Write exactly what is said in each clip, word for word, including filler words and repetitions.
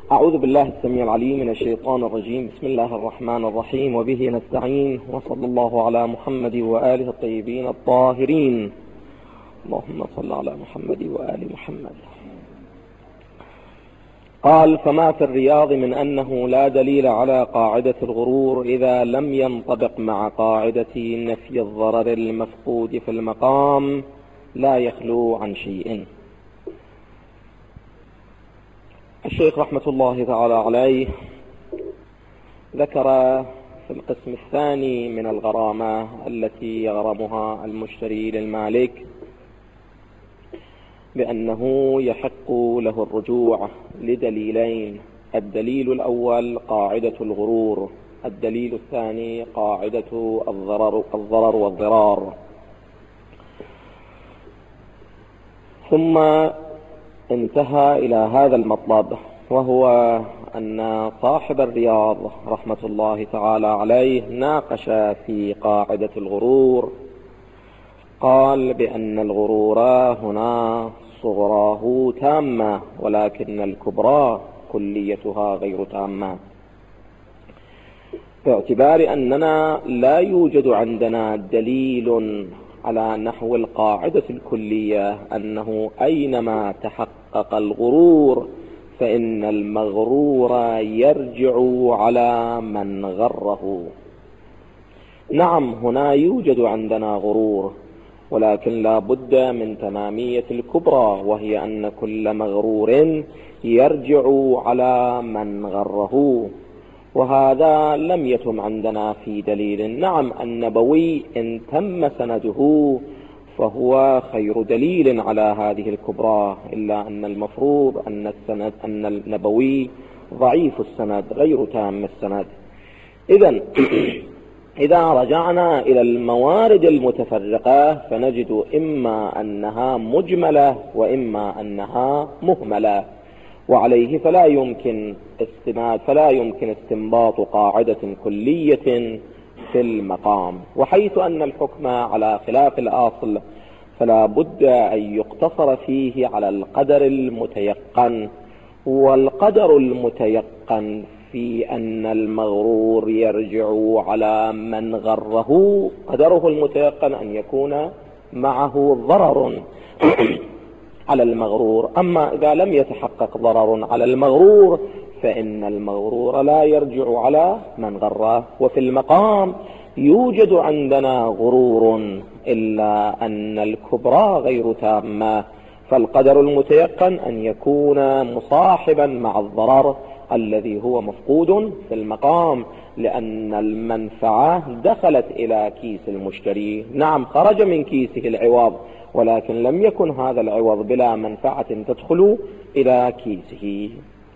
أعوذ بالله السميع العليم من الشيطان الرجيم. بسم الله الرحمن الرحيم، وبه نستعين، وصلى الله على محمد وآله الطيبين الطاهرين. اللهم صل على محمد وآل محمد. قال: فما في الرياض من أنه لا دليل على قاعدة الغرور إذا لم ينطبق مع قاعدة نفي الضرر المفقود في المقام لا يخلو عن شيء. الشيخ رحمة الله تعالى عليه ذكر في القسم الثاني من الغرامة التي يغرمها المشتري للمالك بأنه يحق له الرجوع لدليلين: الدليل الأول قاعدة الغرور، الدليل الثاني قاعدة الضرر, الضرر والضرار. ثم انتهى إلى هذا المطلب، وهو أن صاحب الرياض رحمة الله تعالى عليه ناقش في قاعدة الغرور. قال بأن الغرور هنا صغراه تامة، ولكن الكبرى كليتها غير تامة، باعتبار أننا لا يوجد عندنا دليل على نحو القاعدة الكلية أنه أينما تحقق الغرور فإن المغرور يرجع على من غره. نعم، هنا يوجد عندنا غرور، ولكن لا بد من تمامية الكبرى، وهي أن كل مغرور يرجع على من غره، وهذا لم يتم عندنا في دليل. نعم، النبوي إن تم سنده فهو خير دليل على هذه الكبرى، إلا أن المفروض أن السند أن النبوي ضعيف السند غير تام السند. إذن إذا رجعنا إلى الموارد المتفرقة فنجد إما أنها مجملة وإما أنها مهملة، وعليه فلا يمكن استناد فلا يمكن استنباط قاعدة كلية في المقام. وحيث أن الحكم على خلاف الأصل فلا بد أن يقتصر فيه على القدر المتيقن، والقدر المتيقن في أن المغرور يرجع على من غره قدره المتيقن أن يكون معه ضرر على المغرور. أما إذا لم يتحقق ضرر على المغرور فإن المغرور لا يرجع على من غره. وفي المقام يوجد عندنا غرور، إلا أن الكبرى غير تامة، فالقدر المتيقن أن يكون مصاحبا مع الضرر الذي هو مفقود في المقام، لأن المنفعة دخلت إلى كيس المشتري. نعم، خرج من كيسه العوض، ولكن لم يكن هذا العوض بلا منفعة تدخل إلى كيسه.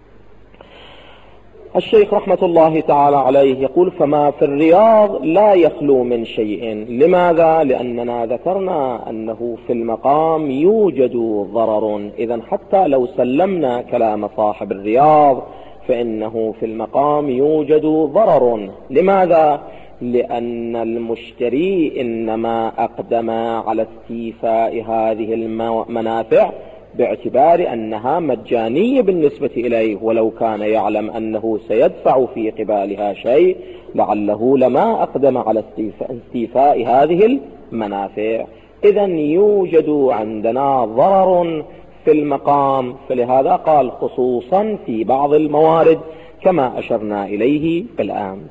الشيخ رحمة الله تعالى عليه يقول: فما في الرياض لا يخلو من شيء. لماذا؟ لأننا ذكرنا أنه في المقام يوجد ضرر. إذن حتى لو سلمنا كلام صاحب الرياض فإنه في المقام يوجد ضرر. لماذا؟ لأن المشتري إنما أقدم على استيفاء هذه المنافع باعتبار أنها مجانية بالنسبة إليه، ولو كان يعلم أنه سيدفع في قبالها شيء لعله لما أقدم على استيفاء هذه المنافع. إذن يوجد عندنا ضرر في المقام، فلهذا قال خصوصا في بعض الموارد كما أشرنا إليه بالأمس.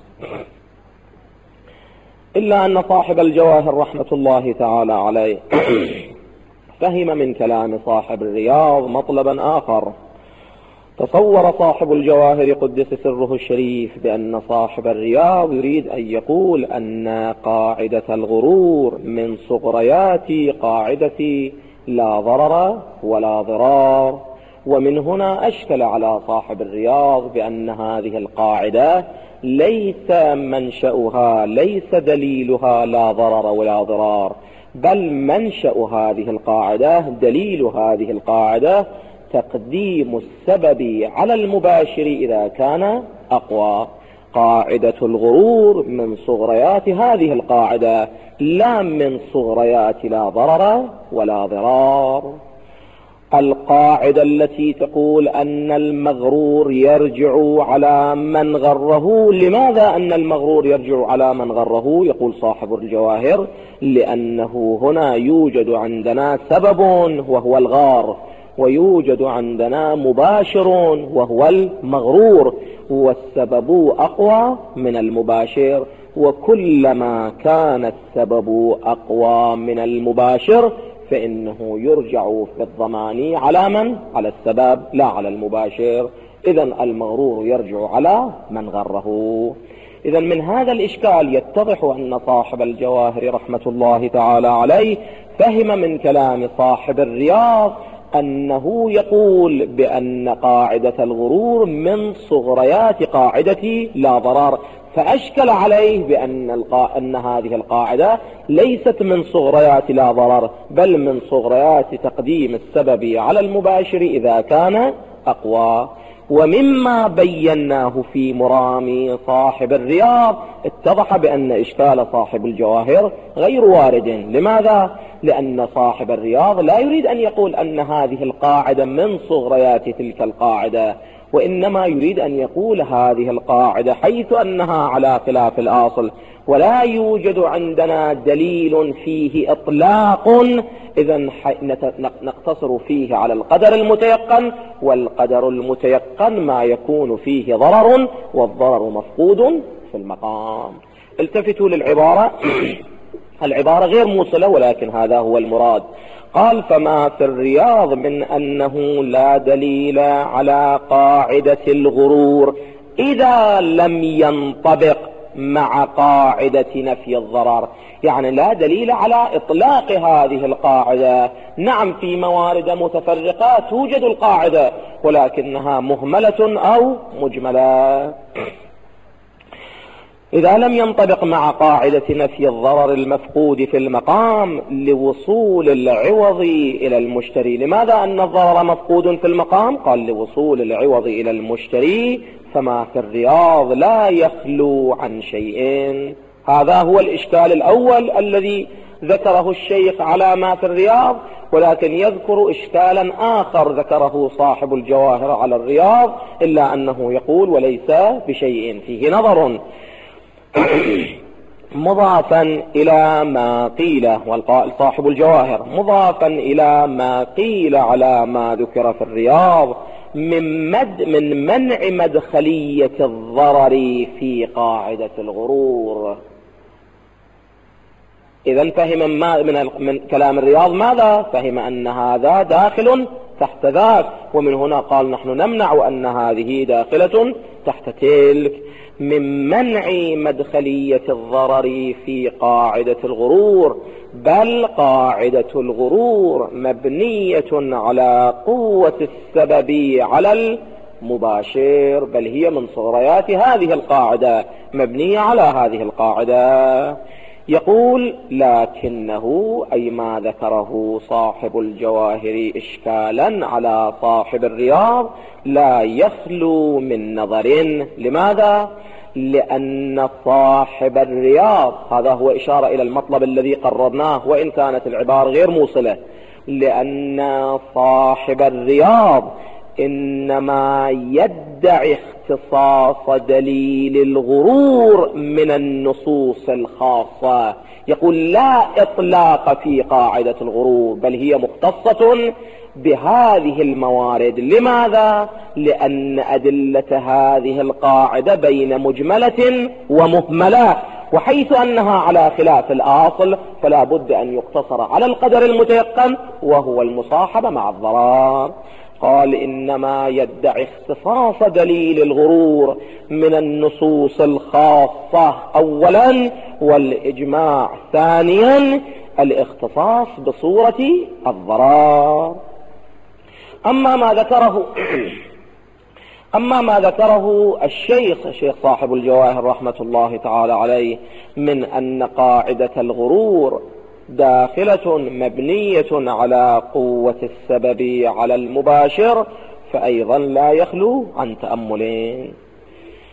إلا أن صاحب الجواهر رحمة الله تعالى عليه فهم من كلام صاحب الرياض مطلبا آخر. تصور صاحب الجواهر قدس سره الشريف بأن صاحب الرياض يريد أن يقول أن قاعدة الغرور من صغريات قاعدة لا ضرر ولا ضرار، ومن هنا أشكل على صاحب الرياض بأن هذه القاعدة ليس منشأها ليس دليلها لا ضرر ولا ضرار، بل منشأ هذه القاعدة دليل هذه القاعدة تقديم السبب على المباشر إذا كان أقوى. قاعدة الغرور من صغريات هذه القاعدة، لا من صغريات لا ضرر ولا ضرار. القاعدة التي تقول أن المغرور يرجع على من غره. لماذا أن المغرور يرجع على من غره؟ يقول صاحب الجواهر: لأنه هنا يوجد عندنا سبب وهو الغار، ويوجد عندنا مباشر وهو المغرور، والسبب أقوى من المباشر، وكلما كان السبب أقوى من المباشر فإنه يرجع في الضمان على من؟ على السبب لا على المباشر. إذن المغرور يرجع على من غره. إذن من هذا الإشكال يتضح أن صاحب الجواهر رحمة الله تعالى عليه فهم من كلام صاحب الرياض أنه يقول بأن قاعدة الغرور من صغريات قاعدة لا ضرر، فأشكل عليه بأن القا... أن هذه القاعدة ليست من صغريات لا ضرر، بل من صغريات تقديم السبب على المباشر إذا كان أقوى. ومما بيناه في مرام صاحب الرياض اتضح بأن إشكال صاحب الجواهر غير وارد. لماذا؟ لأن صاحب الرياض لا يريد أن يقول أن هذه القاعدة من صغريات تلك القاعدة، وإنما يريد أن يقول هذه القاعدة حيث أنها على خلاف الأصل ولا يوجد عندنا دليل فيه إطلاق، إذن نقتصر فيه على القدر المتيقن، والقدر المتيقن ما يكون فيه ضرر، والضرر مفقود في المقام. التفتوا للعبارة العبارة غير موصلة ولكن هذا هو المراد. قال: فما في الرياض من أنه لا دليل على قاعدة الغرور إذا لم ينطبق مع قاعدة نفي الضرر. يعني لا دليل على إطلاق هذه القاعدة. نعم في موارد متفرقة توجد القاعدة ولكنها مهملة أو مجملة. إذا لم ينطبق مع قاعدة نفي الضرر المفقود في المقام لوصول العوض إلى المشتري. لماذا أن الضرر مفقود في المقام؟ قال: لوصول العوض إلى المشتري. فما في الرياض لا يخلو عن شيء. هذا هو الإشكال الأول الذي ذكره الشيخ على ما في الرياض، ولكن يذكر إشكالا آخر ذكره صاحب الجواهر على الرياض، إلا أنه يقول: وليس بشيء، فيه نظر. مضافا إلى ما قيل، والقائل صاحب الجواهر مضافا إلى ما قيل على ما ذكر في الرياض من مد من منع مدخلية الضرر في قاعدة الغرور. إذن فهم ما من, من كلام الرياض ماذا؟ فهم أن هذا داخل تحت ذاك، ومن هنا قال: نحن نمنع أن هذه داخلة تحت تلك. من منع مدخلية الضرر في قاعدة الغرور، بل قاعدة الغرور مبنية على قوة السبب على المباشر، بل هي من صغريات هذه القاعدة، مبنية على هذه القاعدة. يقول: لكنه أي ما ذكره صاحب الجواهر إشكالا على صاحب الرياض لا يخلو من نظر. لماذا؟ لأن صاحب الرياض، هذا هو إشارة إلى المطلب الذي قررناه وإن كانت العبارة غير موصلة، لأن صاحب الرياض إنما يدعي اختصاص دليل الغرور من النصوص الخاصة. يقول: لا إطلاق في قاعدة الغرور، بل هي مختصة بهذه الموارد. لماذا؟ لأن أدلة هذه القاعدة بين مجملة ومهملة، وحيث أنها على خلاف الأصل فلا بد أن يقتصر على القدر المتيقن وهو المصاحبة مع الضرر. قال: إنما يدعي اختصاص دليل الغرور من النصوص الخاصة أولا، والإجماع ثانيا، الاختصاص بصورة الضرر. أما ما ذكره أما ما ذكره الشيخ الشيخ صاحب الجواهر رحمة الله تعالى عليه من أن قاعدة الغرور داخلة مبنية على قوة السبب على المباشر، فأيضا لا يخلو عن تأملين.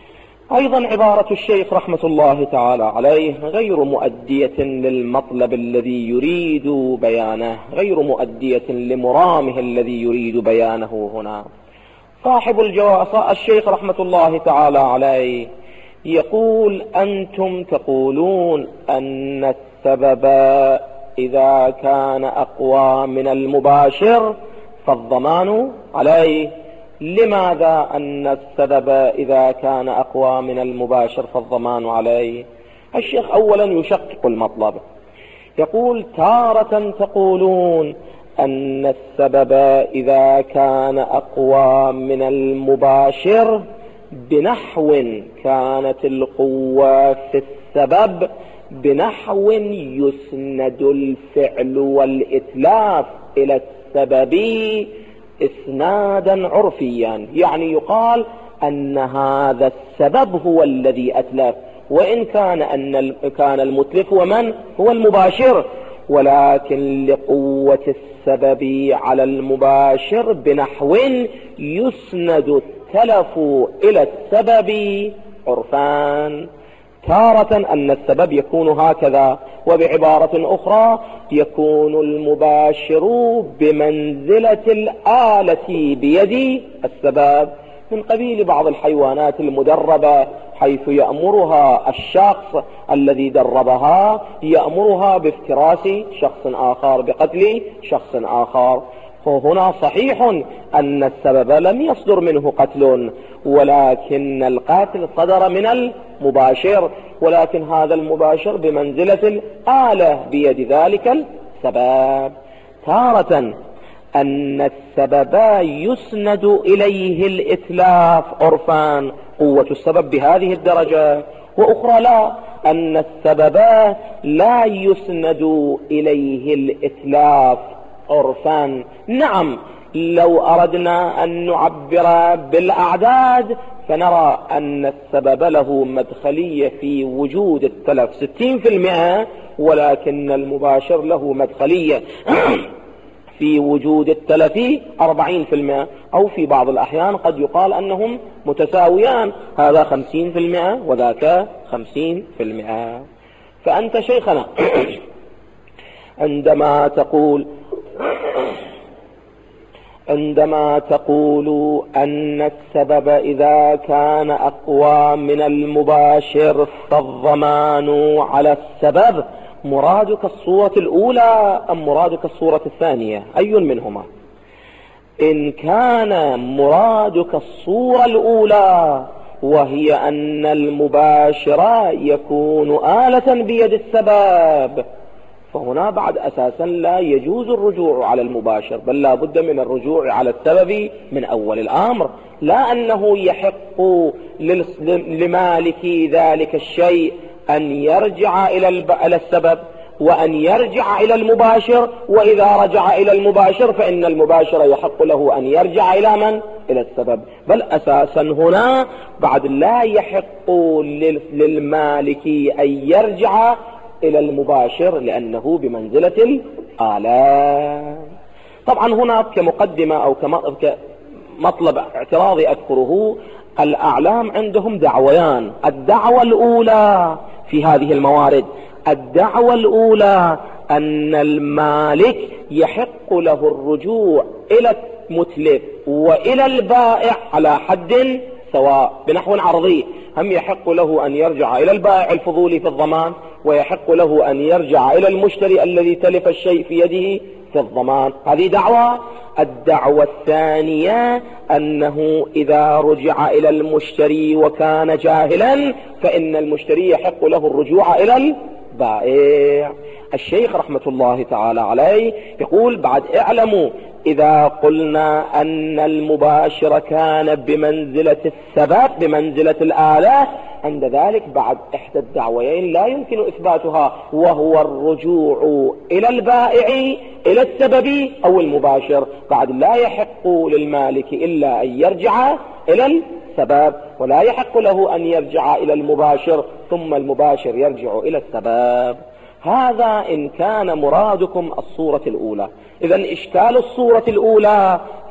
أيضا عبارة الشيخ رحمة الله تعالى عليه غير مؤدية للمطلب الذي يريد بيانه، غير مؤدية لمرامه الذي يريد بيانه هنا. صاحب الجواب الشيخ رحمة الله تعالى عليه يقول: أنتم تقولون أن السبب إذا كان أقوى من المباشر فالضمان عليه. لماذا أن السبب إذا كان أقوى من المباشر فالضمان عليه؟ الشيخ أولا يشقق المطلب، يقول: تارة تقولون أن السبب إذا كان أقوى من المباشر بنحو كانت القوة في السبب بنحو يسند الفعل والإتلاف إلى السبب إسنادا عرفيا، يعني يقال أن هذا السبب هو الذي أتلف، وإن كان أن كان المتلف ومن هو المباشر، ولكن لقوة السبب على المباشر بنحو يسند التلف إلى السبب عرفان. تارة أن السبب يكون هكذا، وبعبارة أخرى يكون المباشر بمنزلة الآلة بيد السبب، من قبيل بعض الحيوانات المدربة حيث يأمرها الشخص الذي دربها يأمرها بافتراس شخص آخر، بقتل شخص آخر. فهنا صحيح أن السبب لم يصدر منه قتل، ولكن القتل صدر من المباشر، ولكن هذا المباشر بمنزلة الآلة بيد ذلك السبب. تارة أن السبب يسند إليه الإتلاف عرفان، قوة السبب بهذه الدرجة، وأخرى لا، أن السبب لا يسند إليه الإتلاف عرفان. نعم، لو أردنا أن نعبر بالأعداد فنرى أن السبب له مدخلية في وجود التلف ستين في المئة، ولكن المباشر له مدخلية في وجود التلف أربعين في المئة، أو في بعض الأحيان قد يقال أنهم متساويان، هذا خمسين في المئة وذاك خمسين في المئة. فأنت شيخنا عندما تقول عندما تقول أن السبب إذا كان أقوى من المباشر فالضمان على السبب، مرادك الصورة الأولى أم مرادك الصورة الثانية؟ أي منهما؟ إن كان مرادك الصورة الأولى وهي أن المباشر يكون آلة بيد السبب، فهنا بعد أساسا لا يجوز الرجوع على المباشر، بل لا بد من الرجوع على السبب من أول الأمر، لا أنه يحق لمالك ذلك الشيء أن يرجع إلى السبب وأن يرجع إلى المباشر، وإذا رجع إلى المباشر فإن المباشر يحق له أن يرجع إلى من؟ إلى السبب. بل أساسا هنا بعد لا يحق للمالك أن يرجع إلى المباشر لأنه بمنزلة الآلة. طبعا هنا كمقدمة أو كمطلب اعتراضي أذكره، الأعلام عندهم دعويان. الدعوة الأولى في هذه الموارد، الدعوة الأولى أن المالك يحق له الرجوع إلى المتلف وإلى البائع على حد سواء بنحو عرضي، هم يحق له أن يرجع إلى البائع الفضولي في الضمان، ويحق له أن يرجع إلى المشتري الذي تلف الشيء في يده في الضمان. هذه دعوة. الدعوة الثانية أنه إذا رجع إلى المشتري وكان جاهلا فإن المشتري يحق له الرجوع إلى البائع. الشيخ رحمة الله تعالى عليه يقول: بعد اعلموا إذا قلنا أن المباشر كان بمنزلة السبب بمنزلة الآلة، عند ذلك بعد إحدى الدعويين لا يمكن إثباتها، وهو الرجوع إلى البائع إلى السبب أو المباشر. بعد لا يحق للمالك إلا أن يرجع إلى السبب، ولا يحق له أن يرجع إلى المباشر ثم المباشر يرجع إلى السبب. هذا إن كان مرادكم الصورة الأولى. إذن إشكال الصورة الأولى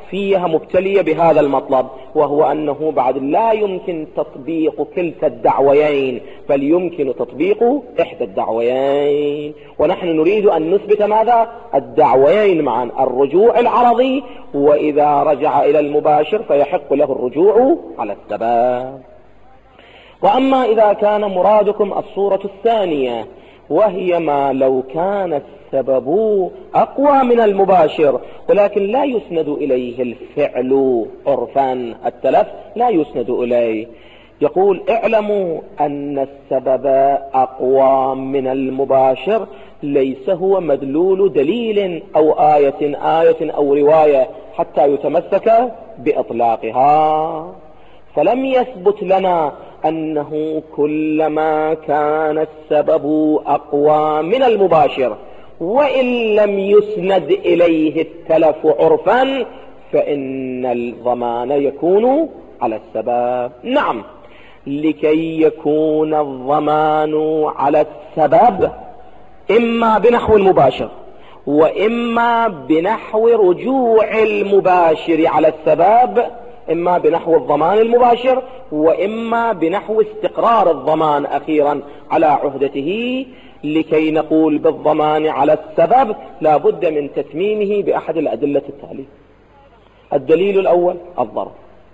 فيها مبتلية بهذا المطلب، وهو أنه بعد لا يمكن تطبيق كلتا الدعويين، بل يمكن تطبيق إحدى الدعويين. ونحن نريد أن نثبت ماذا؟ الدعويين معا، الرجوع العرضي، وإذا رجع إلى المباشر فيحق له الرجوع على السبب. وأما إذا كان مرادكم الصورة الثانية، وهي ما لو كان السبب أقوى من المباشر ولكن لا يسند إليه الفعل عرفا، التلف لا يسند إليه، يقول اعلموا أن السبب أقوى من المباشر ليس هو مدلول دليل أو آية آية أو رواية حتى يتمسك بإطلاقها. فلم يثبت لنا أنه كلما كان السبب أقوى من المباشر وإن لم يسند إليه التلف عرفا فإن الضمان يكون على السبب. نعم، لكي يكون الضمان على السبب إما بنحو المباشر وإما بنحو رجوع المباشر على السبب، إما بنحو الضمان المباشر وإما بنحو استقرار الضمان أخيرا على عهدته. لكي نقول بالضمان على السبب لا بد من تتميمه بأحد الأدلة التالية. الدليل الأول الضرر،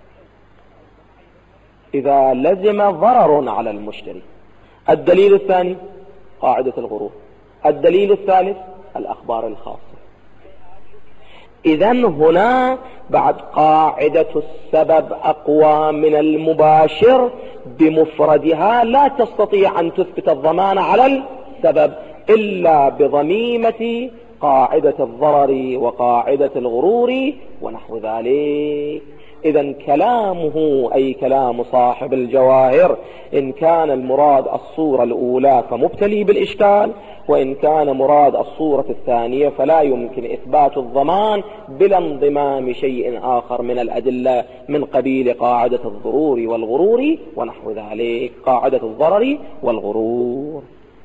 إذا لزم ضرر على المشتري. الدليل الثاني قاعدة الغرور. الدليل الثالث الأخبار الخاصة. إذن هنا بعد قاعدة السبب أقوى من المباشر بمفردها لا تستطيع أن تثبت الضمان على السبب إلا بضميمة قاعدة الضرر وقاعدة الغرور ونحو ذلك. إذن كلامه أي كلام صاحب الجواهر إن كان المراد الصورة الأولى فمبتلي بالإشكال، وإن كان مراد الصورة الثانية فلا يمكن إثبات الضمان بلا انضمام شيء آخر من الأدلة من قبيل قاعدة الضرور والغرور ونحو ذلك، قاعدة الضرر والغرور.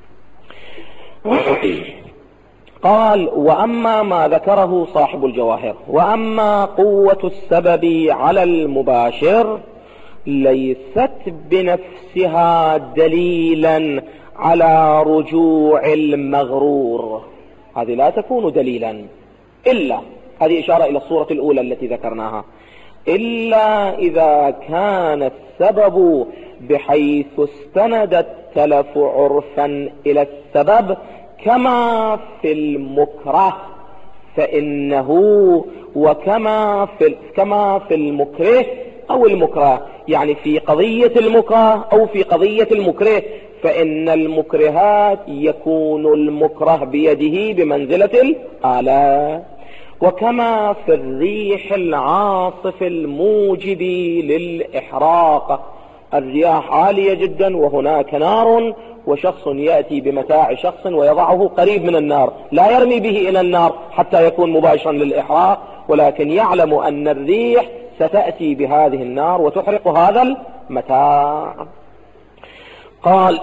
قال وأما ما ذكره صاحب الجواهر، وأما قوة السبب على المباشر ليست بنفسها دليلا على رجوع المغرور، هذه لا تكون دليلا إلا، هذه إشارة إلى الصورة الأولى التي ذكرناها، إلا إذا كان السبب بحيث استند التلف عرفا إلى السبب كما في المكره فإنه، وكما في كما في المكره أو المكره، يعني في قضية المكره أو في قضية المكره، فإن المكرهات يكون المكره بيده بمنزلة الآلة. وكما في الريح العاصف الموجب للإحراق، الرياح عالية جدا وهناك نار وشخص يأتي بمتاع شخص ويضعه قريب من النار، لا يرمي به إلى النار حتى يكون مباشرا للإحراق، ولكن يعلم أن الريح ستأتي بهذه النار وتحرق هذا المتاع. قال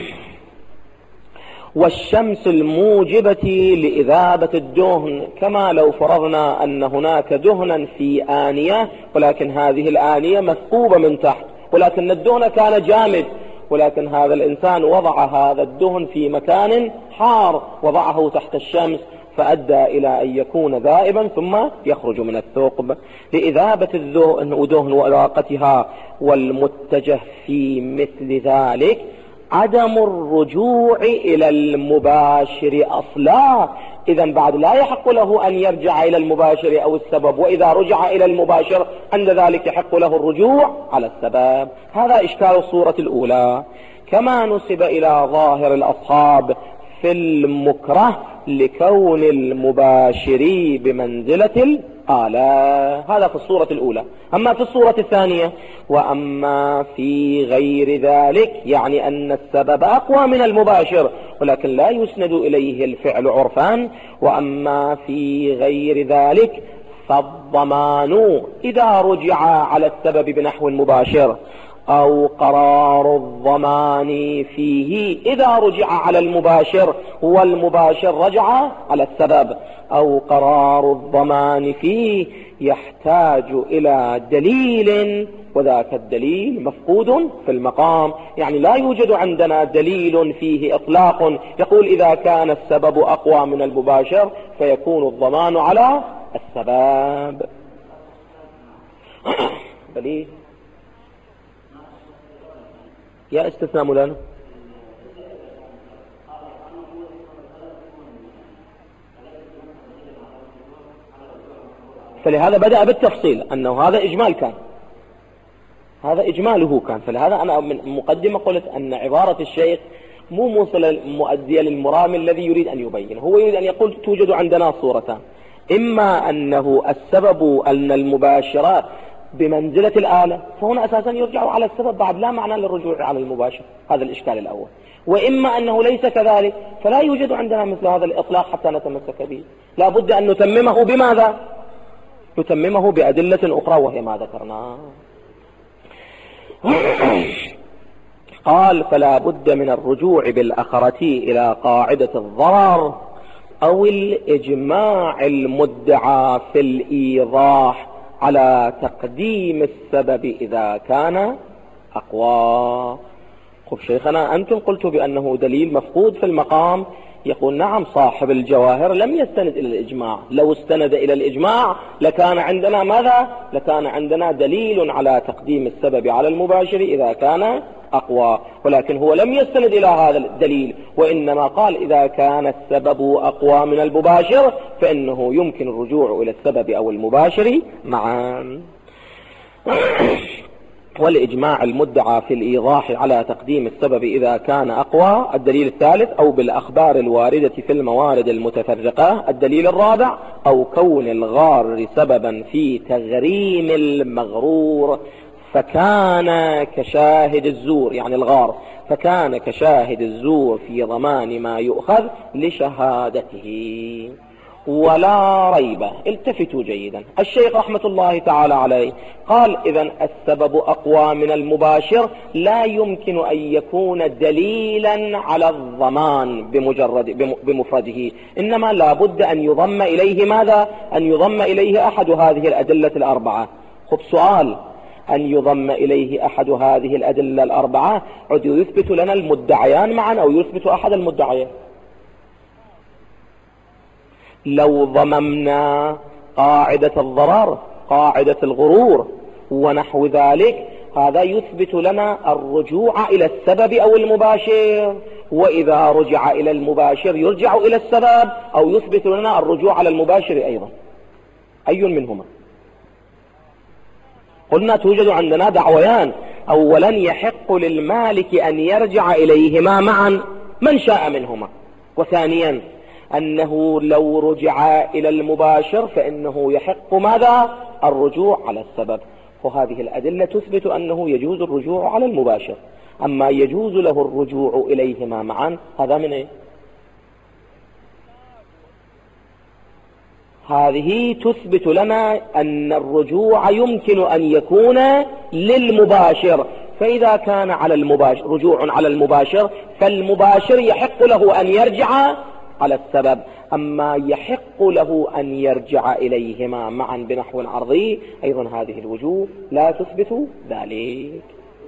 والشمس الموجبة لإذابة الدهن، كما لو فرضنا أن هناك دهنا في آنية ولكن هذه الآنية مثقوبة من تحت، ولكن الدهن كان جامد، ولكن هذا الإنسان وضع هذا الدهن في مكان حار، وضعه تحت الشمس فأدى إلى أن يكون ذائبا ثم يخرج من الثقب لإذابة الدهن وإراقتها. والمتجه في مثل ذلك عدم الرجوع إلى المباشر أصلا، إذن بعد لا يحق له أن يرجع إلى المباشر أو السبب، وإذا رجع إلى المباشر عند ذلك يحق له الرجوع على السبب. هذا إشكال الصورة الأولى. كما نسب إلى ظاهر الأصحاب في المكره لكون المباشر بمنزلة الآلة، هذا في الصورة الأولى. أما في الصورة الثانية وأما في غير ذلك، يعني أن السبب أقوى من المباشر ولكن لا يسند إليه الفعل عرفا، وأما في غير ذلك فالضمان إذا رجع على السبب بنحو المباشر أو قرار الضمان فيه إذا رجع على المباشر والمباشر رجع على السبب، أو قرار الضمان فيه يحتاج إلى دليل وذاك الدليل مفقود في المقام. يعني لا يوجد عندنا دليل فيه إطلاق يقول إذا كان السبب أقوى من المباشر فيكون الضمان على السبب. بلي يا استثناء مولانا. فلهذا بدأ بالتفصيل أنه هذا إجمال كان، هذا إجماله كان. فلهذا أنا من مقدمة قلت أن عبارة الشيخ مو موصلة مؤدية للمرام الذي يريد أن يبين. هو يريد أن يقول توجد عندنا صورتان، إما أنه السبب أن المباشرات بمنزلة الآلة فهنا أساسا يرجع على السبب بعد لا معنى للرجوع على المباشر، هذا الإشكال الأول. وإما أنه ليس كذلك فلا يوجد عندنا مثل هذا الإطلاق حتى نتمسك به، لا بد أن نتممه بماذا؟ نتممه بأدلة أخرى وهي ما ذكرنا. قال فلا بد من الرجوع بالأخرة إلى قاعدة الضرر أو الإجماع المدعى في الإيضاح على تقديم السبب إذا كان أقوى. خب شيخنا أنتم قلتوا بأنه دليل مفقود في المقام. يقول نعم، صاحب الجواهر لم يستند إلى الإجماع، لو استند إلى الإجماع لكان عندنا ماذا؟ لكان عندنا دليل على تقديم السبب على المباشر إذا كان أقوى، ولكن هو لم يستند إلى هذا الدليل، وإنما قال إذا كان السبب أقوى من المباشر فإنه يمكن الرجوع إلى السبب أو المباشر معا. والإجماع المدعى في الإيضاح على تقديم السبب إذا كان أقوى الدليل الثالث، أو بالأخبار الواردة في الموارد المتفرقة الدليل الرابع، أو كون الغار سببا في تغريم المغرور فكان كشاهد الزور، يعني الغار فكان كشاهد الزور في ضمان ما يؤخذ لشهادته. ولا ريب، التفتوا جيدا، الشيخ رحمة الله تعالى عليه قال إذن السبب أقوى من المباشر لا يمكن أن يكون دليلا على الضمان بمجرد بمفرده، إنما لا بد أن يضم إليه ماذا؟ أن يضم إليه أحد هذه الأدلة الأربعة. خب سؤال، أن يضم إليه أحد هذه الأدلة الأربعة عد يثبت لنا المدعيان معا أو يثبت أحد المدعيين؟ لو ضممنا قاعدة الضرر، قاعدة الغرور ونحو ذلك، هذا يثبت لنا الرجوع إلى السبب أو المباشر، وإذا رجع إلى المباشر يرجع إلى السبب، أو يثبت لنا الرجوع على المباشر أيضا. أي منهما؟ قلنا توجد عندنا دعويان، أولا يحق للمالك أن يرجع إليهما معا من شاء منهما، وثانيا أنه لو رجع إلى المباشر فإنه يحق ماذا؟ الرجوع على السبب. وهذه الأدلة تثبت أنه يجوز الرجوع على المباشر، أما يجوز له الرجوع إليهما معا هذا من إيه؟ هذه تثبت لنا أن الرجوع يمكن أن يكون للمباشر، فإذا كان على المباشر رجوع على المباشر فالمباشر يحق له أن يرجع على السبب، أما يحق له أن يرجع إليهما معا بنحو عرضي أيضا هذه الوجوه لا تثبت ذلك.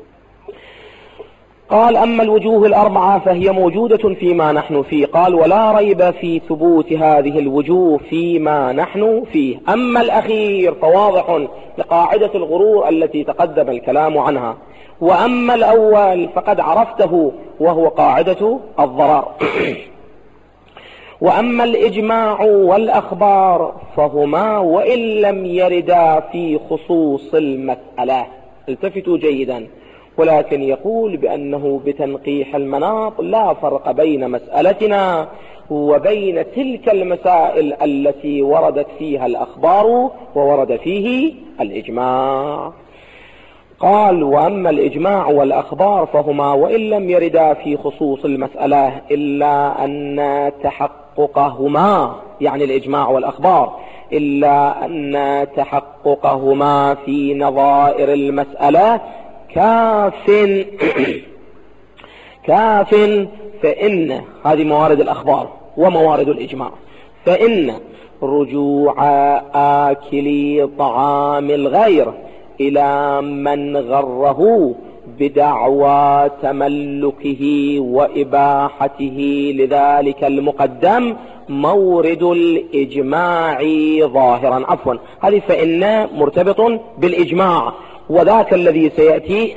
قال أما الوجوه الأربعة فهي موجودة فيما نحن فيه. قال ولا ريب في ثبوت هذه الوجوه فيما نحن فيه. أما الأخير فواضح لقاعدة الغرور التي تقدم الكلام عنها، وأما الأول فقد عرفته وهو قاعدة الضرر. وأما الإجماع والأخبار فهما وإن لم يردا في خصوص المسألة، التفتوا جيدا، ولكن يقول بأنه بتنقيح المناط لا فرق بين مسألتنا وبين تلك المسائل التي وردت فيها الأخبار وورد فيه الإجماع. قال وأما الإجماع والأخبار فهما وإن لم يردا في خصوص المسألة إلا أن تحققهما، يعني الإجماع والأخبار، إلا أن تحققهما في نظائر المسألة كاف كاف فإن هذه موارد الأخبار وموارد الإجماع، فإن رجوع آكلي طعام الغير إلى من غره بدعوى تملكه وإباحته لذلك المقدم مورد الإجماع ظاهرا. عفوا، هذه فإن مرتبط بالإجماع، وذاك الذي سيأتي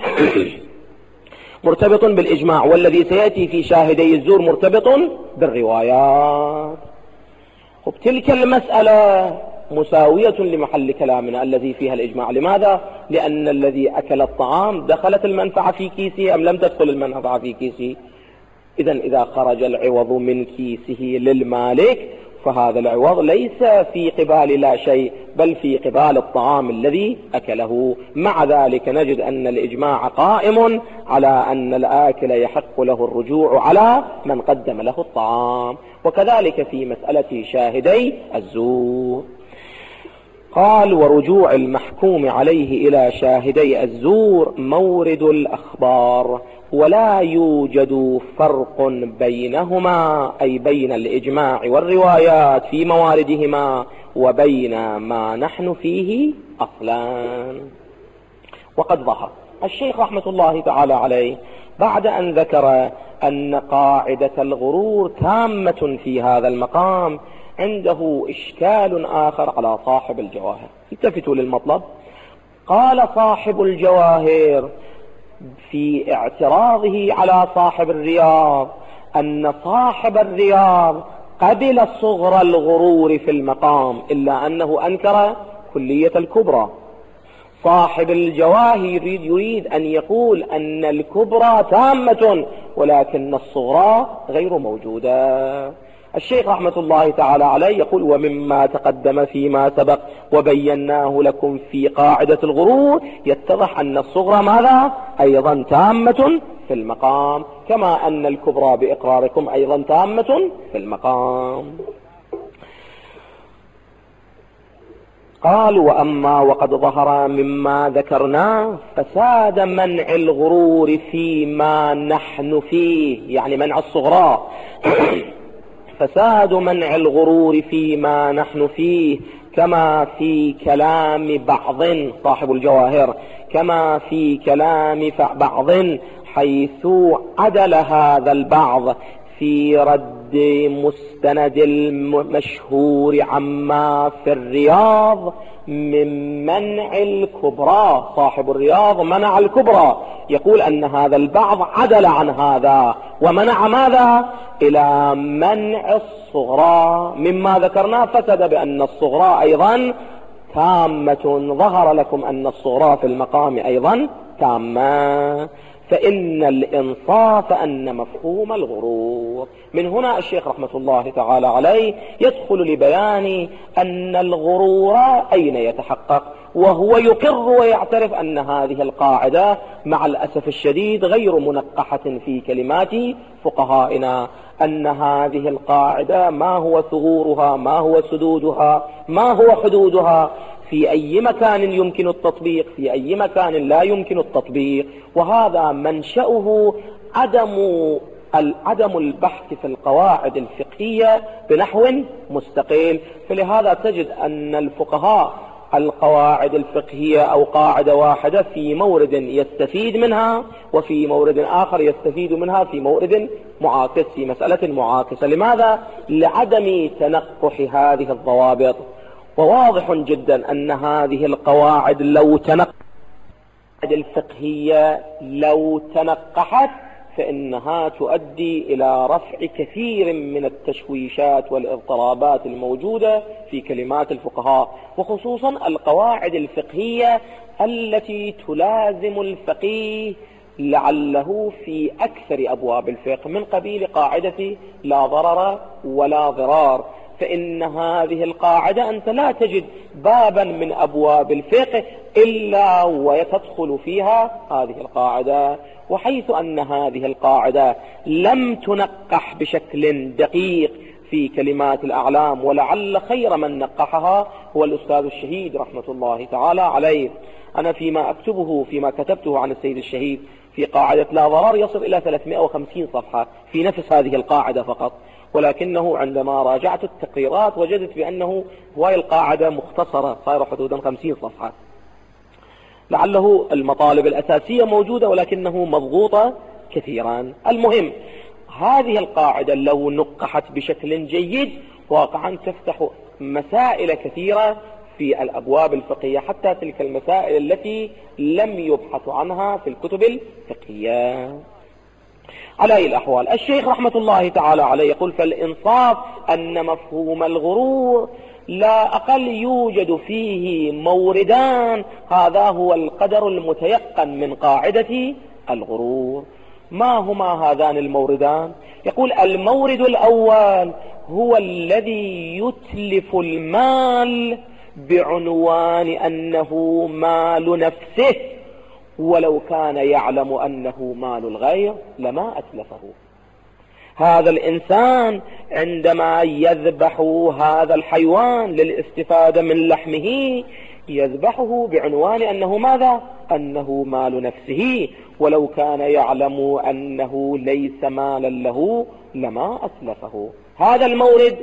مرتبط بالإجماع، والذي سيأتي في شاهدي الزور مرتبط بالروايات. وبتلك المسألة مساوية لمحل كلامنا الذي فيها الإجماع. لماذا؟ لأن الذي أكل الطعام دخلت المنفعة في كيسه أم لم تدخل المنفعة في كيسه؟ إذن إذا خرج العوض من كيسه للمالك فهذا العوض ليس في قبال لا شيء، بل في قبال الطعام الذي أكله. مع ذلك نجد أن الإجماع قائم على أن الآكل يحق له الرجوع على من قدم له الطعام. وكذلك في مسألة شاهدي الزور. قال: ورجوع المحكوم عليه إلى شاهدي الزور مورد الأخبار، ولا يوجد فرق بينهما، أي بين الإجماع والروايات في مواردهما وبين ما نحن فيه أصلا. وقد ظهر الشيخ رحمة الله تعالى عليه بعد أن ذكر أن قاعدة الغرور تامة في هذا المقام عنده إشكال آخر على صاحب الجواهر. التفتوا للمطلب. قال صاحب الجواهر في اعتراضه على صاحب الرياض أن صاحب الرياض قبل صغر الغرور في المقام، إلا أنه أنكر كلية الكبرى. صاحب الجواهر يريد, يريد أن يقول أن الكبرى تامة ولكن الصغرى غير موجودة. الشيخ رحمة الله تعالى عليه يقول: ومما تقدم فيما سبق وبيناه لكم في قاعدة الغرور يتضح أن الصغرى ماذا؟ أيضا تامة في المقام، كما أن الكبرى بإقراركم أيضا تامة في المقام. قال: وأما وقد ظهر مما ذكرناه فساد منع الغرور فيما نحن فيه، يعني منع الصغرى فساد منع الغرور فيما نحن فيه كما في كلام بعض، صاحب الجواهر، كما في كلام بعض، حيث عدل هذا البعض في رد مستند المشهور عما في الرياض من منع الكبرى. صاحب الرياض منع الكبرى، يقول أن هذا البعض عدل عن هذا ومنع ماذا؟ إلى منع الصغرى. مما ذكرناه فسد بأن الصغرى أيضا تامة. ظهر لكم أن الصغرى في المقام أيضا تامة. فإن الإنصاف أن مفهوم الغرور. من هنا الشيخ رحمة الله تعالى عليه يدخل لبيان أن الغرور أين يتحقق، وهو يقر ويعترف أن هذه القاعدة مع الأسف الشديد غير منقحة في كلمات فقهائنا، أن هذه القاعدة ما هو ثغورها، ما هو سدودها، ما هو حدودها، في أي مكان يمكن التطبيق، في أي مكان لا يمكن التطبيق. وهذا منشأه عدم عدم البحث في القواعد الفقهية بنحو مستقل. فلهذا تجد أن الفقهاء القواعد الفقهية أو قاعدة واحدة في مورد يستفيد منها، وفي مورد آخر يستفيد منها في مورد معاكس، في مسألة معاكسة. لماذا؟ لعدم تنقح هذه الضوابط. وواضح جدا أن هذه القواعد لو تنقحت الفقهية لو تنقحت فإنها تؤدي إلى رفع كثير من التشويشات والاضطرابات الموجودة في كلمات الفقهاء، وخصوصا القواعد الفقهية التي تلازم الفقيه لعله في أكثر أبواب الفقه، من قبيل قاعدة لا ضرر ولا ضرار. فإن هذه القاعدة أنت لا تجد بابا من أبواب الفقه إلا ويتدخل فيها هذه القاعدة. وحيث أن هذه القاعدة لم تنقح بشكل دقيق في كلمات الأعلام، ولعل خير من نقحها هو الأستاذ الشهيد رحمة الله تعالى عليه، أنا فيما أكتبه فيما كتبته عن السيد الشهيد في قاعدة لا ضرر يصل إلى ثلاثمائة وخمسين صفحة في نفس هذه القاعدة فقط، ولكنه عندما راجعت التقريرات وجدت بأنه هواي القاعدة مختصرة صار حدودا خمسين صفحة. لعله المطالب الأساسية موجودة ولكنه مضغوطة كثيرا. المهم هذه القاعدة لو نقحت بشكل جيد واقعا تفتح مسائل كثيرة في الأبواب الفقهية، حتى تلك المسائل التي لم يبحث عنها في الكتب الفقهية. على أي الأحوال الشيخ رحمة الله تعالى عليه يقول: فالإنصاف أن مفهوم الغرور لا أقل يوجد فيه موردان، هذا هو القدر المتيقن من قاعدة الغرور. ما هما هذان الموردان؟ يقول: المورد الأول هو الذي يتلف المال بعنوان أنه مال نفسه، ولو كان يعلم أنه مال الغير لما أتلفه. هذا الإنسان عندما يذبح هذا الحيوان للاستفادة من لحمه يذبحه بعنوان أنه ماذا؟ أنه مال نفسه، ولو كان يعلم أنه ليس مالا له لما أتلفه. هذا المورد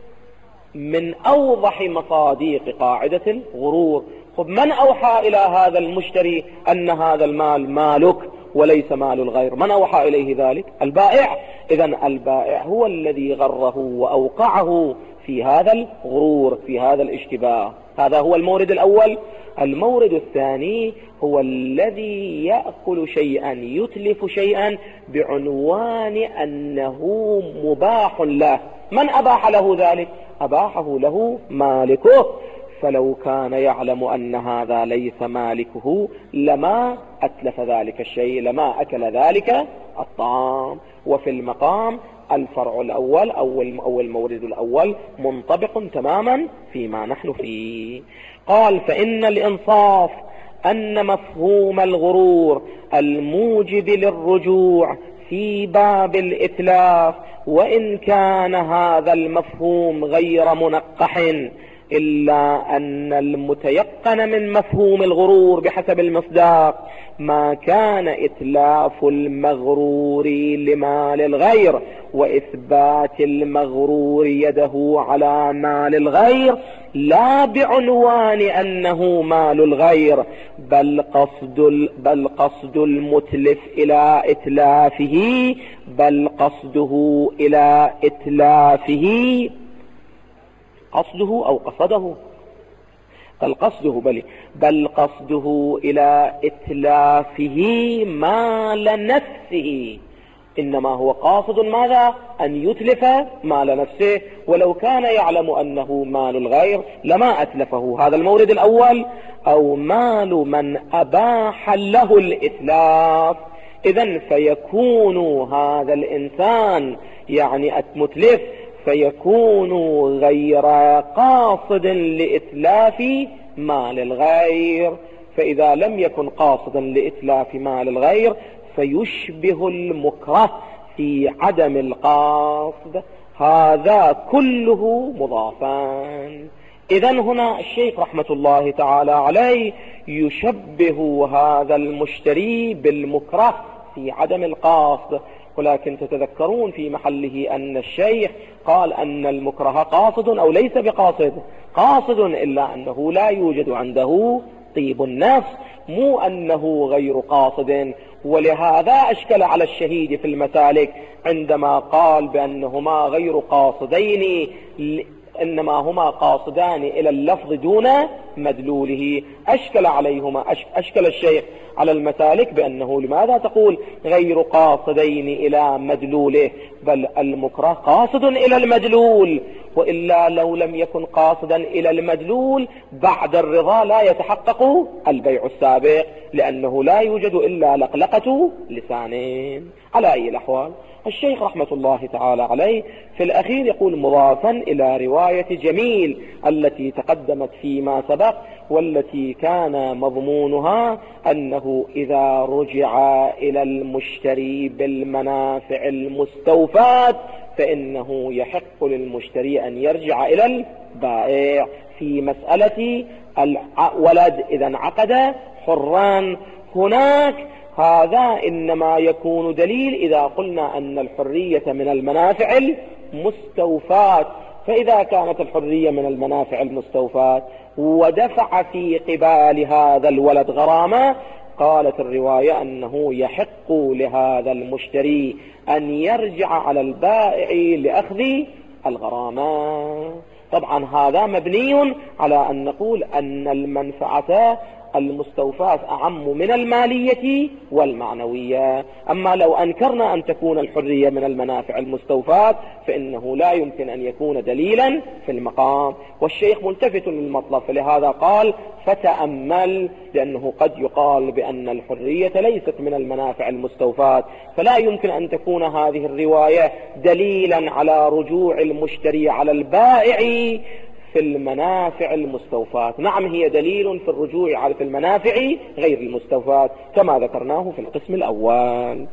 من أوضح مصادق قاعدة الغرور. خب من أوحى إلى هذا المشتري أن هذا المال مالك وليس مال الغير؟ من أوحى إليه ذلك؟ البائع. إذن البائع هو الذي غره وأوقعه في هذا الغرور، في هذا الاشتباه. هذا هو المورد الأول. المورد الثاني هو الذي يأكل شيئا يتلف شيئا بعنوان أنه مباح له. من أباح له ذلك؟ أباحه له مالكه، فلو كان يعلم أن هذا ليس مالكه لما أتلف ذلك الشيء، لما أكل ذلك الطعام. وفي المقام الفرع الأول أو المورد الأول منطبق تماما فيما نحن فيه. قال: فإن الإنصاف أن مفهوم الغرور الموجب للرجوع في باب الإتلاف، وإن كان هذا المفهوم غير منقح، إلا أن المتيقن من مفهوم الغرور بحسب المصداق ما كان إتلاف المغرور لمال الغير وإثبات المغرور يده على مال الغير، لا بعنوان أنه مال الغير، بل قصد بل قصد المتلف إلى إتلافه بل قصده إلى إتلافه قصده أو قصده بل قصده بل, بل قصده إلى إتلافه مال نفسه. إنما هو قاصد ماذا؟ أن يتلف مال نفسه، ولو كان يعلم أنه مال الغير لما أتلفه. هذا المورد الأول. أو مال من أباح له الإتلاف. إذن فيكون هذا الإنسان يعني المتلف فيكون غير قاصد لإتلاف مال الغير، فإذا لم يكن قاصدا لإتلاف مال الغير فيشبه المكره في عدم القاصد. هذا كله مضافان. إذن هنا الشيخ رحمة الله تعالى عليه يشبه هذا المشتري بالمكره في عدم القاصد، ولكن تتذكرون في محله أن الشيخ قال أن المكره قاصد أو ليس بقاصد. قاصد إلا أنه لا يوجد عنده طيب النفس، مو أنه غير قاصد. ولهذا أشكل على الشهيد في المسالك عندما قال بأنهما غير قاصدين، إنما هما قاصدان إلى اللفظ دون مدلوله. أشكل عليهما أشكل الشيخ على المسالك بأنه لماذا تقول غير قاصدين إلى مدلوله، بل المكره قاصد إلى المدلول، وإلا لو لم يكن قاصدا إلى المدلول بعد الرضا لا يتحقق البيع السابق، لأنه لا يوجد إلا لقلقة لسانين. على أي الأحوال الشيخ رحمة الله تعالى عليه في الأخير يقول مضافا إلى رواية جميل التي تقدمت فيما سبق، والتي كان مضمونها أنه إذا رجع إلى المشتري بالمنافع المستوفاة فإنه يحق للمشتري أن يرجع إلى البائع في مسألة الولد إذا انعقد حرا هناك، هذا إنما يكون دليل إذا قلنا أن الحرية من المنافع المستوفاة. فإذا كانت الحرية من المنافع المستوفاة ودفع في قبال هذا الولد غرامة، قالت الرواية أنه يحق لهذا المشتري أن يرجع على البائع لأخذ الغرامة. طبعا هذا مبني على أن نقول أن المنفعة المستوفاة أعم من المالية والمعنوية. أما لو أنكرنا أن تكون الحرية من المنافع المستوفاة فإنه لا يمكن أن يكون دليلا في المقام. والشيخ ملتفت للمطلب، فلهذا قال فتأمل، لأنه قد يقال بأن الحرية ليست من المنافع المستوفاة، فلا يمكن أن تكون هذه الرواية دليلا على رجوع المشتري على البائع في المنافع المستوفاة. نعم هي دليل في الرجوع على في المنافع غير المستوفاة كما ذكرناه في القسم الأول.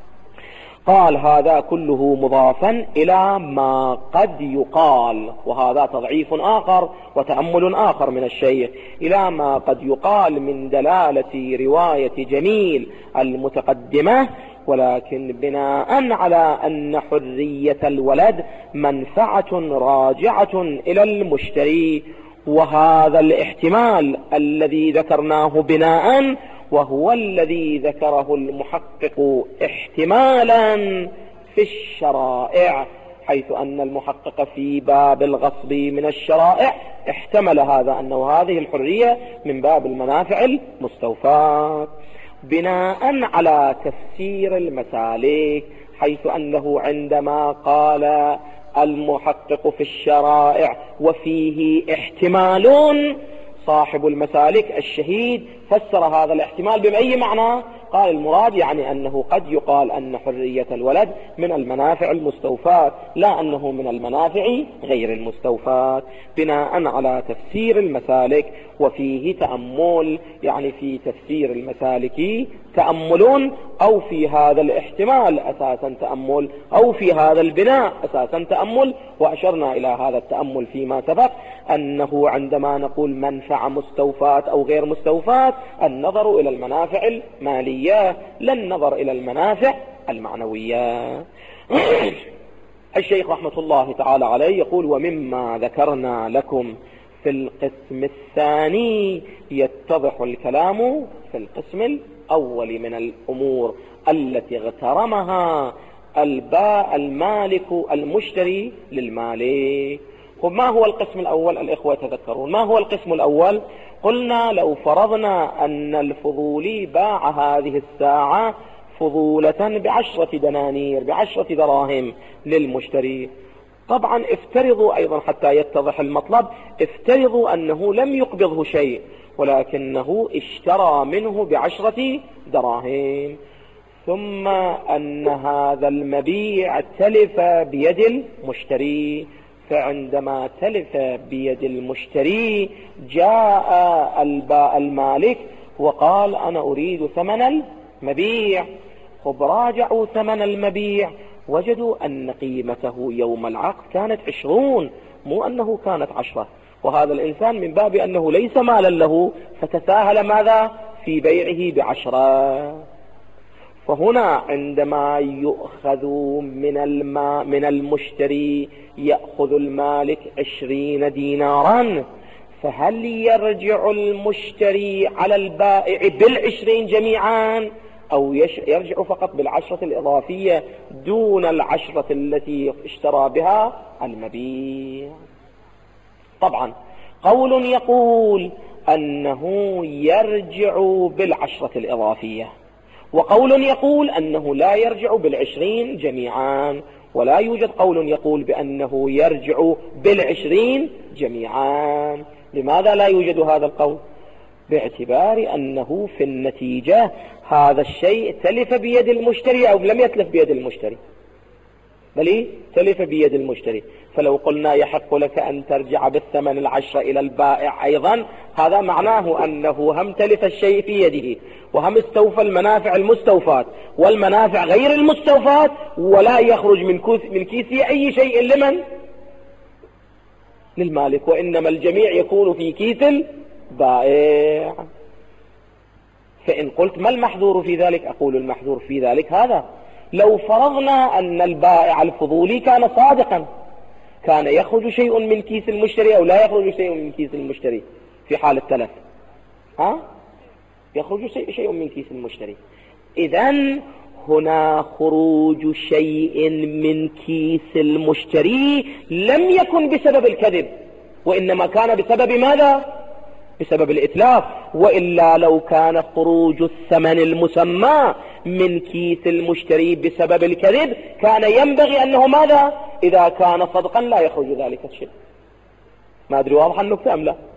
قال هذا كله مضافا إلى ما قد يقال، وهذا تضعيف آخر وتأمل آخر من الشيخ، إلى ما قد يقال من دلالة رواية جميل المتقدمة، ولكن بناء على أن حرية الولد منفعة راجعة إلى المشتري. وهذا الاحتمال الذي ذكرناه بناء وهو الذي ذكره المحقق احتمالا في الشرائع، حيث أن المحقق في باب الغصب من الشرائع احتمل هذا، أنه هذه الحرية من باب المنافع المستوفاة، بناء على تفسير المسالك، حيث أنه عندما قال المحقق في الشرائع وفيه احتمال، صاحب المسالك الشهيد فسر هذا الاحتمال بأي معنى؟ قال المراد يعني أنه قد يقال أن حرية الولد من المنافع المستوفاة، لا أنه من المنافع غير المستوفاة، بناء على تفسير المسالك. وفيه تأمل، يعني في تفسير المسالك تأمل، أو في هذا الاحتمال أساسا تأمل، أو في هذا البناء أساسا تأمل. وأشرنا إلى هذا التأمل فيما سبق، أنه عندما نقول منفعة مستوفاة أو غير مستوفاة النظر إلى المنافع المالية لا النظر إلى المنافع المعنوية. الشيخ رحمة الله تعالى عليه يقول: ومما ذكرنا لكم في القسم الثاني يتضح الكلام في القسم الأول من الأمور التي اغترمها الباء المالك المشتري للمالك. وما هو القسم الأول؟ الإخوة تذكرون ما هو القسم الأول؟ قلنا لو فرضنا أن الفضولي باع هذه الساعة فضولة بعشرة دنانير، بعشرة دراهم للمشتري. طبعا افترضوا أيضا حتى يتضح المطلب، افترضوا أنه لم يقبضه شيء ولكنه اشترى منه بعشرة دراهم، ثم أن هذا المبيع تلف بيد المشتري. فعندما تلف بيد المشتري جاء الباء المالك وقال: أنا أريد ثمن المبيع. خب راجعوا ثمن المبيع وجدوا أن قيمته يوم العقد كانت عشرون، مو أنه كانت عشرة. وهذا الإنسان من باب أنه ليس مالا له فتساهل ماذا في بيعه بعشرة. فهنا عندما يؤخذ من الماء من المشتري يأخذ المالك عشرين دينارا، فهل يرجع المشتري على البائع بالعشرين جميعا أو يرجع فقط بالعشرة الإضافية دون العشرة التي اشترى بها المبيع؟ طبعا قول يقول أنه يرجع بالعشرة الإضافية، وقول يقول أنه لا يرجع بالعشرين جميعا، ولا يوجد قول يقول بأنه يرجع بالعشرين جميعا. لماذا لا يوجد هذا القول؟ باعتبار أنه في النتيجة هذا الشيء تلف بيد المشتري أو لم يتلف بيد المشتري، بل تلف بيد المشتري. فلو قلنا يحق لك أن ترجع بالثمن العشرة إلى البائع أيضا، هذا معناه أنه هم تلف الشيء في يده وهم استوفى المنافع المستوفات والمنافع غير المستوفات، ولا يخرج من كيسه أي شيء لمن؟ للمالك، وإنما الجميع يكون في كيس البائع. فإن قلت ما المحذور في ذلك؟ أقول المحذور في ذلك هذا: لو فرضنا أن البائع الفضولي كان صادقا، كان يخرج شيء من كيس المشتري أو لا يخرج شيء من كيس المشتري في حال التلف؟ ها؟ يخرج شيء من كيس المشتري. إذن هنا خروج شيء من كيس المشتري لم يكن بسبب الكذب، وإنما كان بسبب ماذا؟ بسبب الإتلاف. وإلا لو كان خروج الثمن المسمى من كيس المشتري بسبب الكذب كان ينبغي أنه ماذا؟ إذا كان صدقا لا يخرج ذلك الشيء. ما أدري واضح النكتة أم لا؟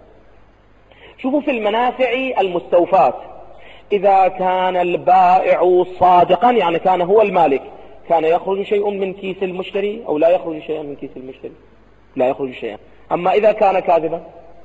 شوفوا في المنافع المستوفاة، إذا كان البائع صادقا يعني كان هو المالك، كان يخرج شيء من كيس المشتري أو لا يخرج شيء من كيس المشتري؟ لا يخرج شيئا. أما إذا كان كاذبا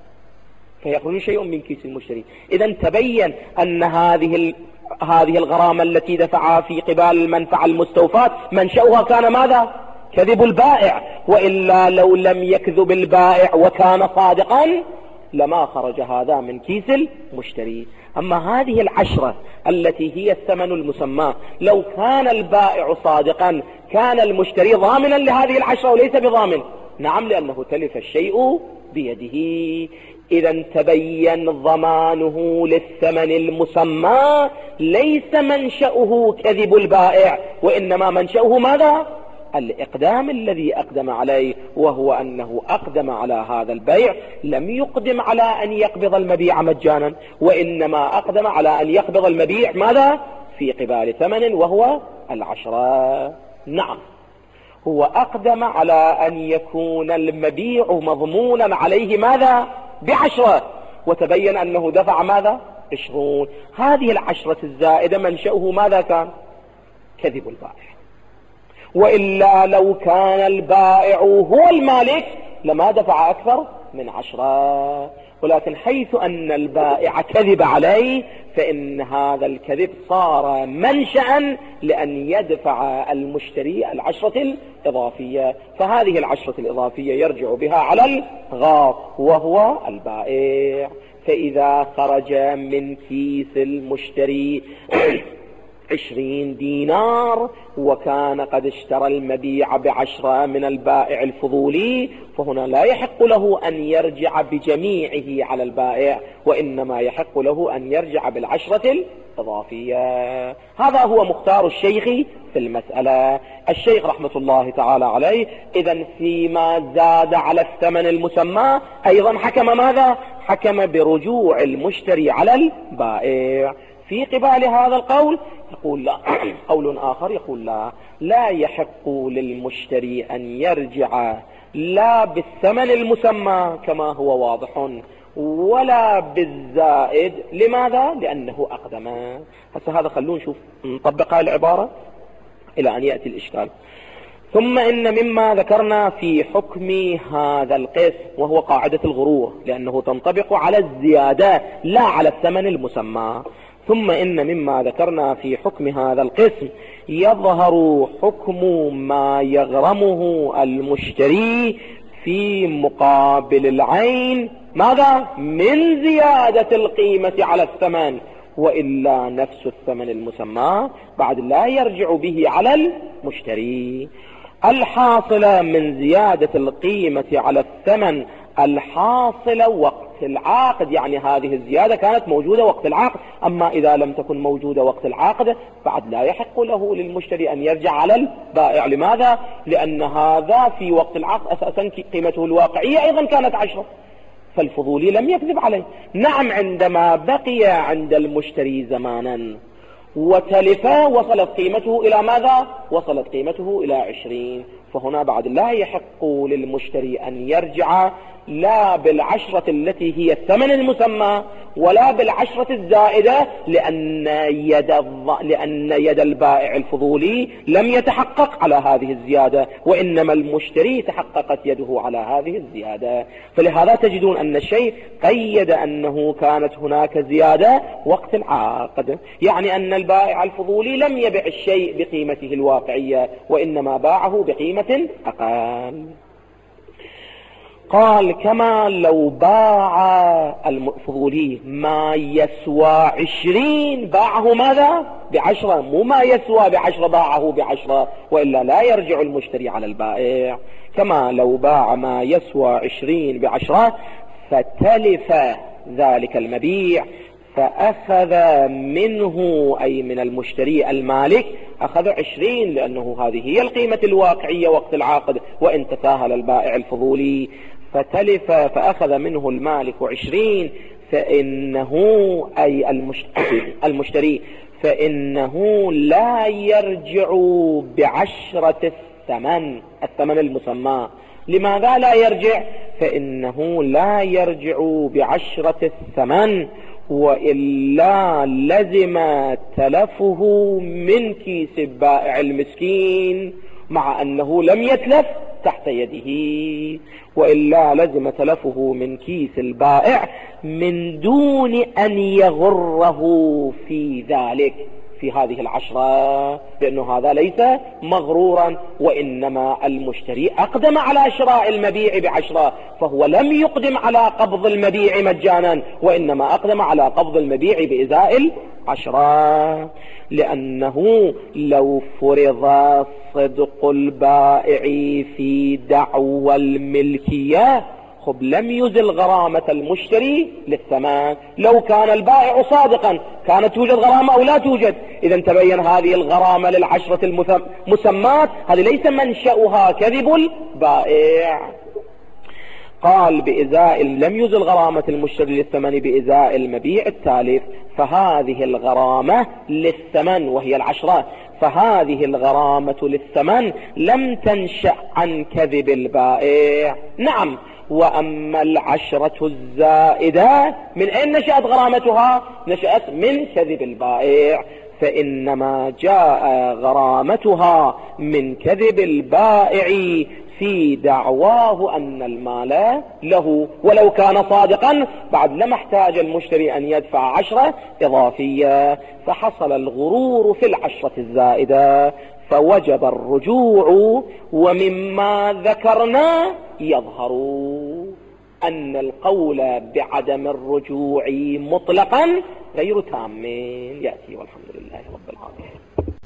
فيخرج شيء من كيس المشتري. إذن تبين أن هذه هذه الغرامة التي دفعها في قبال المنفعة المستوفاة منشأها كان ماذا؟ كذب البائع. وإلا لو لم يكذب البائع وكان صادقا لما خرج هذا من كيس المشتري. أما هذه العشرة التي هي الثمن المسمى، لو كان البائع صادقا كان المشتري ضامنا لهذه العشرة وليس بضامن. نعم، لأنه تلف الشيء بيده. إذا تبين ضمانه للثمن المسمى ليس منشأه كذب البائع، وإنما منشأه ماذا؟ الإقدام الذي أقدم عليه، وهو أنه أقدم على هذا البيع، لم يقدم على أن يقبض المبيع مجانا، وإنما أقدم على أن يقبض المبيع ماذا؟ في قبال ثمن وهو العشرة. نعم، هو أقدم على أن يكون المبيع مضمونا عليه ماذا؟ بعشرة، وتبين أنه دفع ماذا؟ عشرون. هذه العشرة الزائدة منشأه ماذا كان؟ كذب البائع. وإلا لو كان البائع هو المالك لما دفع أكثر من عشرة، ولكن حيث أن البائع كذب عليه فإن هذا الكذب صار منشأ لأن يدفع المشتري العشرة الإضافية، فهذه العشرة الإضافية يرجع بها على الغاص وهو البائع. فإذا خرج من كيس المشتري عشرين دينار وكان قد اشترى المبيع بعشرة من البائع الفضولي، فهنا لا يحق له أن يرجع بجميعه على البائع، وإنما يحق له أن يرجع بالعشرة الإضافية. هذا هو مختار الشيخ في المسألة. الشيخ رحمة الله تعالى عليه إذن فيما زاد على الثمن المسمى أيضا حكم ماذا؟ حكم برجوع المشتري على البائع. في قبال هذا القول يقول لا، قول آخر يقول لا لا يحق للمشتري أن يرجع لا بالثمن المسمى كما هو واضح ولا بالزائد. لماذا؟ لأنه أقدم. هسه هذا خلونا نشوف نطبق هذه العبارة إلى أن يأتي الإشكال. ثم إن مما ذكرنا في حكم هذا القسم، وهو قاعدة الغرور لأنه تنطبق على الزيادة لا على الثمن المسمى. ثم إن مما ذكرنا في حكم هذا القسم يظهر حكم ما يغرمه المشتري في مقابل العين ماذا؟ من زيادة القيمة على الثمن، وإلا نفس الثمن المسمى بعد لا يرجع به على المشتري. الحاصلة من زيادة القيمة على الثمن الحاصلة وقت العقد، يعني هذه الزيادة كانت موجودة وقت العقد. أما إذا لم تكن موجودة وقت العقد بعد لا يحق له للمشتري أن يرجع على البائع. لماذا؟ لأن هذا في وقت العقد أساسا قيمته الواقعية أيضا كانت عشرة، فالفضولي لم يكذب عليه. نعم، عندما بقي عند المشتري زمانا وتلف وصلت قيمته إلى ماذا؟ وصلت قيمته إلى عشرين، فهنا بعد لا يحق للمشتري أن يرجع لا بالعشرة التي هي الثمن المسمى ولا بالعشرة الزائدة، لأن يد, لأن يد البائع الفضولي لم يتحقق على هذه الزيادة، وإنما المشتري تحققت يده على هذه الزيادة. فلهذا تجدون أن الشيء قيد أنه كانت هناك زيادة وقت العقد، يعني أن البائع الفضولي لم يبع الشيء بقيمته الواقعية وإنما باعه بقيمة أقل. قال كما لو باع الفضولي ما يسوى عشرين باعه ماذا؟ بعشرة، مو ما يسوى بعشرة باعه بعشرة، وإلا لا يرجع المشتري على البائع. كما لو باع ما يسوى عشرين بعشرة فتلف ذلك المبيع فأخذ منه أي من المشتري المالك أخذ عشرين، لأنه هذه هي القيمة الواقعية وقت العقد، وإن تساهل البائع الفضولي فتلف فأخذ منه المالك عشرين فإنه أي المشتري فإنه لا يرجع بعشرة الثمن الثمن المسمى. لماذا لا يرجع؟ فإنه لا يرجع بعشرة الثمن، وإلا لزم تلفه من كيس البائع المسكين، مع أنه لم يتلف تحت يده، وإلا لزم تلفه من كيس البائع من دون أن يغره في ذلك في هذه العشرة، لأنه هذا ليس مغرورا، وإنما المشتري أقدم على شراء المبيع بعشرة، فهو لم يقدم على قبض المبيع مجانا، وإنما أقدم على قبض المبيع بإزاء العشرة. لأنه لو فرض صدق البائع في دعوى الملكية خب لم يزل غرامة المشتري للثمن. لو كان البائع صادقا كانت توجد غرامة أو لا توجد، إذا تبين هذه الغرامة للعشرة المسمات هذه ليس منشأها كذب البائع. قال بإزاء لم يزل غرامة المشتري للثمن بإزاء المبيع التالف، فهذه الغرامة للثمن وهي العشرة، فهذه الغرامة للثمن لم تنشأ عن كذب البائع. نعم، وأما العشرة الزائدة من أين نشأت غرامتها؟ نشأت من كذب البائع، فإنما جاء غرامتها من كذب البائع في دعواه أن المال له، ولو كان صادقا بعد لما احتاج المشتري أن يدفع عشرة إضافية، فحصل الغرور في العشرة الزائدة فوجب الرجوع. ومما ذكرنا يظهر أن القول بعدم الرجوع مطلقا غير تام. يأتي والحمد لله رب العالمين.